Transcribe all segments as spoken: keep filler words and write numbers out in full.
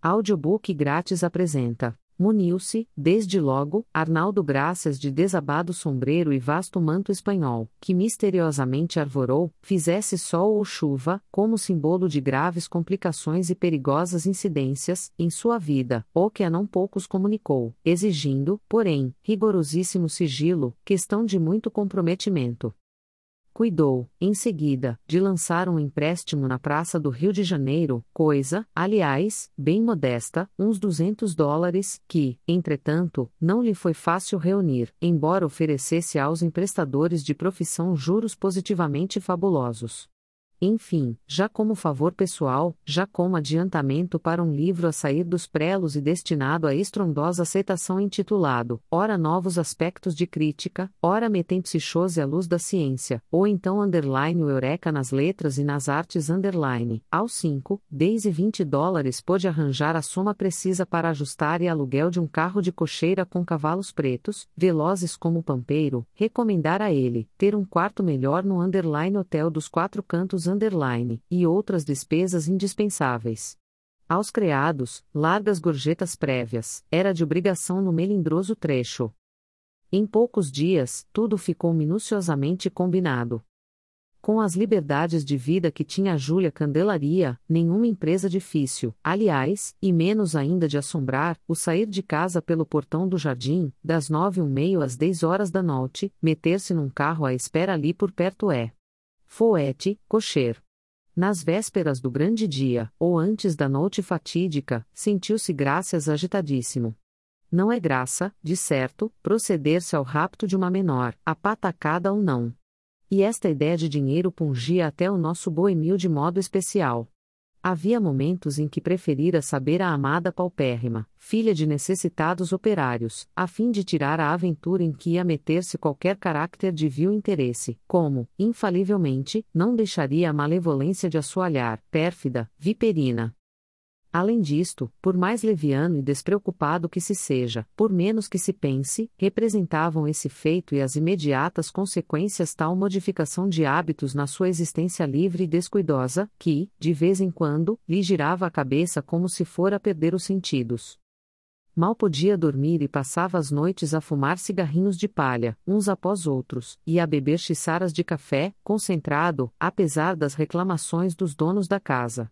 Audiobook grátis apresenta: Muniu-se, desde logo, Arnaldo Graças de desabado sombreiro e vasto manto espanhol, que misteriosamente arvorou, fizesse sol ou chuva, como símbolo de graves complicações e perigosas incidências, em sua vida, ou que a não poucos comunicou, exigindo, porém, rigorosíssimo sigilo, questão de muito comprometimento. Cuidou, em seguida, de lançar um empréstimo na Praça do Rio de Janeiro, coisa, aliás, bem modesta, uns duzentos dólares, que, entretanto, não lhe foi fácil reunir, embora oferecesse aos emprestadores de profissão juros positivamente fabulosos. Enfim, já como favor pessoal, já como adiantamento para um livro a sair dos prelos e destinado à estrondosa aceitação intitulado, ora novos aspectos de crítica, ora metempsichose à luz da ciência, ou então underline o eureka nas letras e nas artes underline, aos cinco, dez e vinte dólares pôde arranjar a soma precisa para ajustar e aluguel de um carro de cocheira com cavalos pretos, velozes como o pampeiro, recomendar a ele, ter um quarto melhor no underline hotel dos quatro cantos underline, e outras despesas indispensáveis. Aos criados, largas gorjetas prévias, era de obrigação no melindroso trecho. Em poucos dias, tudo ficou minuciosamente combinado. Com as liberdades de vida que tinha a Júlia Candelaria, nenhuma empresa difícil, aliás, e menos ainda de assombrar, o sair de casa pelo portão do jardim, das nove e meia às dez horas da noite, meter-se num carro à espera ali por perto é. Foete, cocher. Nas vésperas do grande dia, ou antes da noite fatídica, sentiu-se Graças agitadíssimo. Não é graça, de certo, proceder-se ao rapto de uma menor, a patacada ou não. E esta ideia de dinheiro pungia até o nosso boemio de modo especial. Havia momentos em que preferira saber a amada paupérrima, filha de necessitados operários, a fim de tirar a aventura em que ia meter-se qualquer carácter de vil interesse, como, infalivelmente, não deixaria a malevolência de assoalhar, pérfida, viperina. Além disto, por mais leviano e despreocupado que se seja, por menos que se pense, representavam esse feito e as imediatas consequências tal modificação de hábitos na sua existência livre e descuidosa, que, de vez em quando, lhe girava a cabeça como se fora a perder os sentidos. Mal podia dormir e passava as noites a fumar cigarrinhos de palha, uns após outros, e a beber chiçaras de café, concentrado, apesar das reclamações dos donos da casa.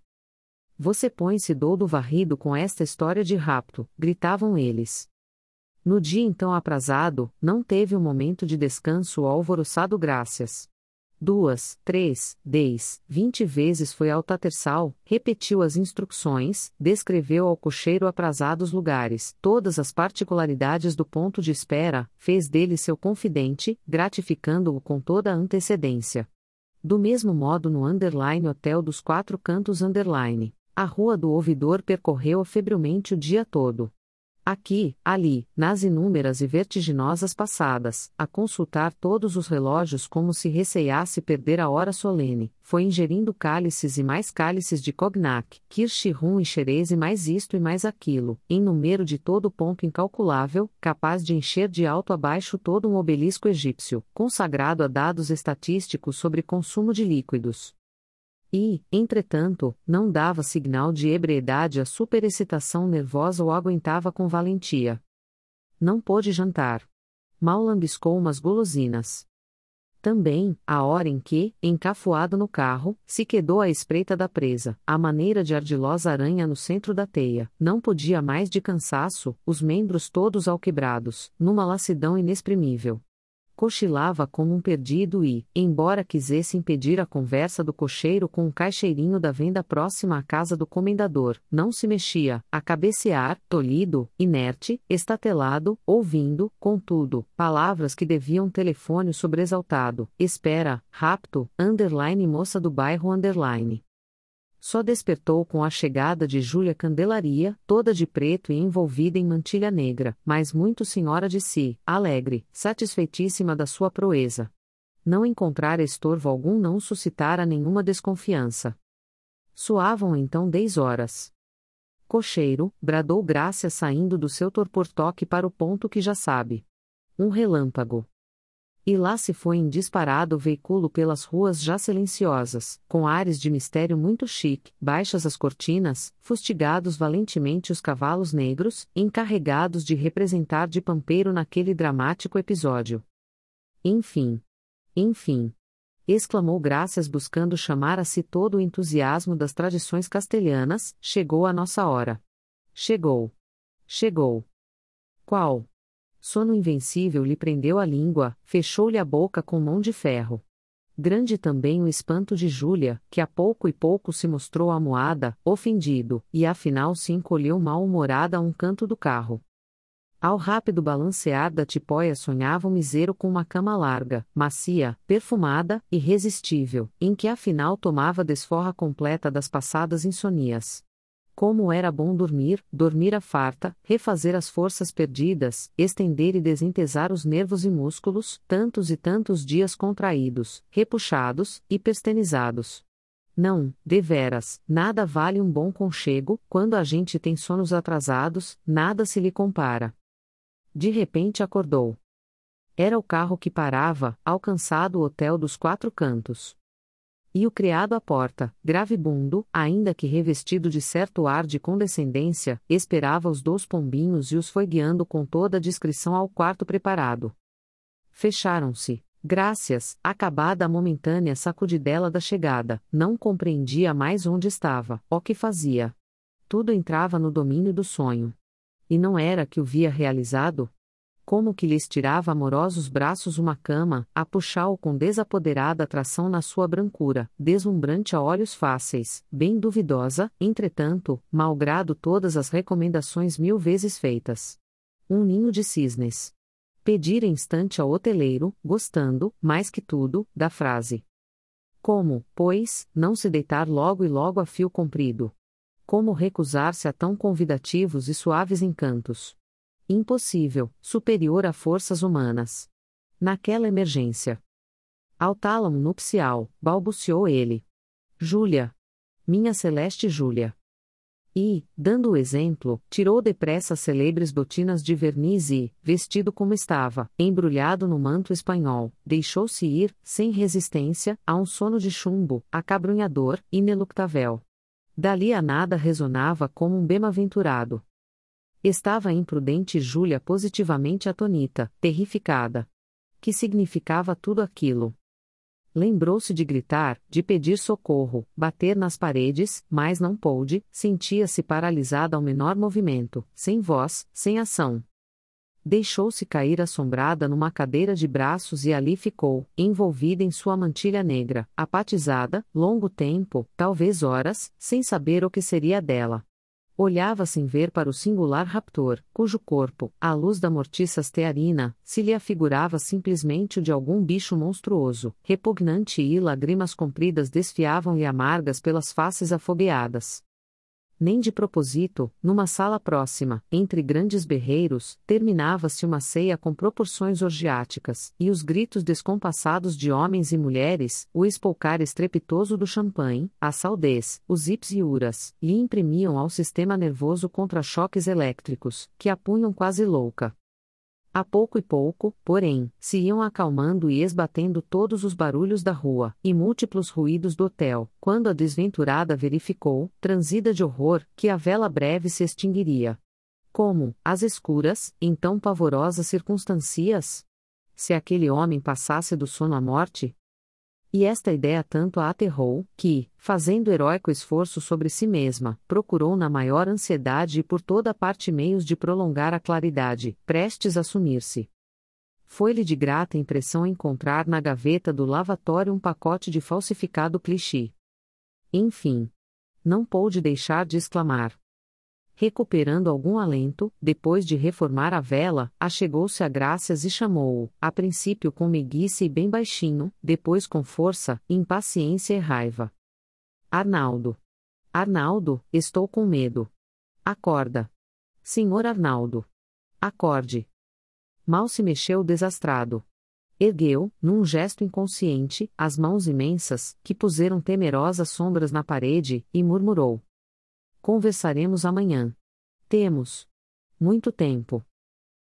Você põe-se doudo varrido com esta história de rapto, gritavam eles. No dia então aprazado, não teve um momento de descanso o alvoroçado Graças. Duas, três, dez, vinte vezes foi ao tatersal, repetiu as instruções, descreveu ao cocheiro aprazados lugares, todas as particularidades do ponto de espera, fez dele seu confidente, gratificando-o com toda a antecedência. Do mesmo modo no underline hotel dos quatro cantos underline. A rua do ouvidor percorreu febrilmente o dia todo. Aqui, ali, nas inúmeras e vertiginosas passadas, a consultar todos os relógios como se receasse perder a hora solene, foi ingerindo cálices e mais cálices de cognac, kirsch rum e xerez e mais isto e mais aquilo, em número de todo ponto incalculável, capaz de encher de alto a baixo todo um obelisco egípcio, consagrado a dados estatísticos sobre consumo de líquidos. E, entretanto, não dava sinal de ebriedade à superexcitação nervosa ou aguentava com valentia. Não pôde jantar. Mal lambiscou umas gulosinas. Também, a hora em que, encafuado no carro, se quedou à espreita da presa, à maneira de ardilosa aranha no centro da teia, não podia mais de cansaço, os membros todos alquebrados, numa lassidão inexprimível. Cochilava como um perdido e, embora quisesse impedir a conversa do cocheiro com o caixeirinho da venda próxima à casa do comendador, não se mexia, a cabecear, tolhido, inerte, estatelado, ouvindo, contudo, palavras que deviam telefone sobresaltado, espera, rapto, underline moça do bairro underline. Só despertou com a chegada de Júlia Candelaria, toda de preto e envolvida em mantilha negra, mas muito senhora de si, alegre, satisfeitíssima da sua proeza. Não encontrara estorvo algum, não suscitara nenhuma desconfiança. Soavam então dez horas. Cocheiro, bradou Graça saindo do seu torpor toque para o ponto que já sabe. Um relâmpago. E lá se foi em disparado veículo pelas ruas já silenciosas, com ares de mistério muito chique, baixas as cortinas, fustigados valentemente os cavalos negros, encarregados de representar de pampeiro naquele dramático episódio. Enfim. Enfim. Exclamou Gracias buscando chamar a si todo o entusiasmo das tradições castelhanas, chegou a nossa hora. Chegou. Chegou. Qual? Sono invencível lhe prendeu a língua, fechou-lhe a boca com mão de ferro. Grande também o espanto de Júlia, que a pouco e pouco se mostrou amuada, ofendido, e afinal se encolheu mal-humorada a um canto do carro. Ao rápido balancear da tipóia sonhava o miseiro com uma cama larga, macia, perfumada, irresistível, em que afinal tomava desforra completa das passadas insonias. Como era bom dormir, dormir à farta, refazer as forças perdidas, estender e desentesar os nervos e músculos, tantos e tantos dias contraídos, repuxados, hiperstenizados. Não, deveras, nada vale um bom conchego, quando a gente tem sonos atrasados, nada se lhe compara. De repente acordou. Era o carro que parava, alcançado o hotel dos Quatro Cantos. E o criado à porta, gravebundo, ainda que revestido de certo ar de condescendência, esperava os dois pombinhos e os foi guiando com toda a discrição ao quarto preparado. Fecharam-se. Gracias, acabada a momentânea sacudidela da chegada, não compreendia mais onde estava, o que fazia. Tudo entrava no domínio do sonho. E não era que o via realizado? Como que lhe estirava amorosos braços uma cama, a puxá-o com desapoderada atração na sua brancura, deslumbrante a olhos fáceis, bem duvidosa, entretanto, malgrado todas as recomendações mil vezes feitas. Um ninho de cisnes. Pedira instante ao hoteleiro, gostando, mais que tudo, da frase. Como, pois, não se deitar logo e logo a fio comprido? Como recusar-se a tão convidativos e suaves encantos? Impossível, superior a forças humanas. Naquela emergência. Ao tálamo nupcial, balbuciou ele. Júlia. Minha celeste Júlia. E, dando o exemplo, tirou depressa as celebres botinas de verniz e, vestido como estava, embrulhado no manto espanhol, deixou-se ir, sem resistência, a um sono de chumbo, acabrunhador, ineluctável. Dali a nada ressonava como um bem-aventurado. Estava a imprudente Júlia positivamente atônita, terrificada. Que significava tudo aquilo? Lembrou-se de gritar, de pedir socorro, bater nas paredes, mas não pôde, sentia-se paralisada ao menor movimento, sem voz, sem ação. Deixou-se cair assombrada numa cadeira de braços e ali ficou, envolvida em sua mantilha negra, apatizada, longo tempo, talvez horas, sem saber o que seria dela. Olhava sem ver para o singular raptor, cujo corpo, à luz da mortiça stearina, se lhe afigurava simplesmente o de algum bicho monstruoso, repugnante e lágrimas compridas desfiavam-lhe amargas pelas faces afogueadas. Nem de propósito, numa sala próxima, entre grandes berreiros, terminava-se uma ceia com proporções orgiásticas, e os gritos descompassados de homens e mulheres, o espolcar estrepitoso do champanhe, a saudez, os ips e uras, lhe imprimiam ao sistema nervoso contra-choques elétricos, que a punham quase louca. A pouco e pouco, porém, se iam acalmando e esbatendo todos os barulhos da rua, e múltiplos ruídos do hotel, quando a desventurada verificou, transida de horror, que a vela breve se extinguiria. Como, às escuras, em tão pavorosas circunstâncias? Se aquele homem passasse do sono à morte? E esta ideia tanto a aterrou, que, fazendo heróico esforço sobre si mesma, procurou na maior ansiedade e por toda parte meios de prolongar a claridade, prestes a sumir-se. Foi-lhe de grata impressão encontrar na gaveta do lavatório um pacote de falsificado clichê. Enfim. Não pôde deixar de exclamar. Recuperando algum alento, depois de reformar a vela, achegou-se a Gracias e chamou-o, a princípio com meiguice e bem baixinho, depois com força, impaciência e raiva. Arnaldo. Arnaldo, estou com medo. Acorda. Senhor Arnaldo. Acorde. Mal se mexeu desastrado. Ergueu, num gesto inconsciente, as mãos imensas, que puseram temerosas sombras na parede, e murmurou. Conversaremos amanhã. Temos muito tempo.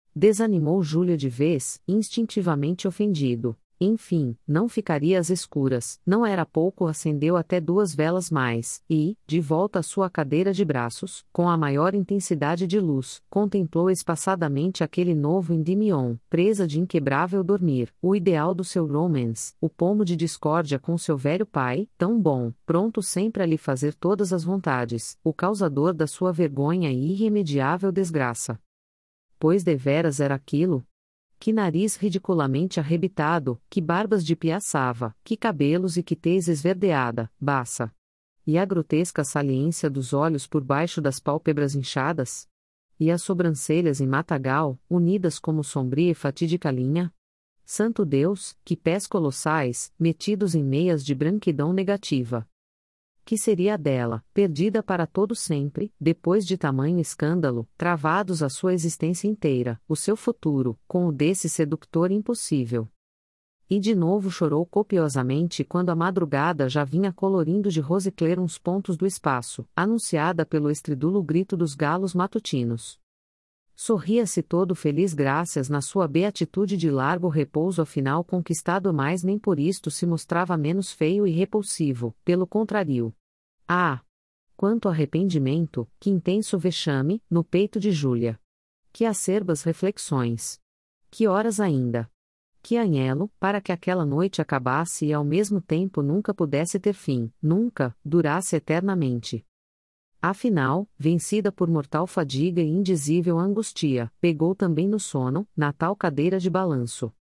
Desanimou Júlia de vez, instintivamente ofendido. Enfim, não ficaria às escuras, não era pouco, acendeu até duas velas mais, e, de volta à sua cadeira de braços, com a maior intensidade de luz, contemplou espaçadamente aquele novo Endymion, presa de inquebrável dormir, o ideal do seu romance, o pomo de discórdia com seu velho pai, tão bom, pronto sempre a lhe fazer todas as vontades, o causador da sua vergonha e irremediável desgraça. Pois deveras era aquilo? Que nariz ridiculamente arrebitado, que barbas de piaçava, que cabelos e que tez esverdeada, baça. E a grotesca saliência dos olhos por baixo das pálpebras inchadas? E as sobrancelhas em matagal, unidas como sombria e fatídica linha? Santo Deus, que pés colossais, metidos em meias de branquidão negativa. Que seria dela, perdida para todo sempre, depois de tamanho escândalo, travados a sua existência inteira, o seu futuro, com o desse seductor impossível? E de novo chorou copiosamente quando a madrugada já vinha colorindo de rosicler uns pontos do espaço, anunciada pelo estridulo grito dos galos matutinos. Sorria-se todo feliz graças na sua beatitude de largo repouso, afinal conquistado, mais nem por isto se mostrava menos feio e repulsivo, pelo contrário. Ah! Quanto arrependimento, que intenso vexame, no peito de Júlia. Que acerbas reflexões. Que horas ainda. Que anhelo, para que aquela noite acabasse e ao mesmo tempo nunca pudesse ter fim, nunca, durasse eternamente. Afinal, vencida por mortal fadiga e indizível angústia, pegou também no sono, na tal cadeira de balanço.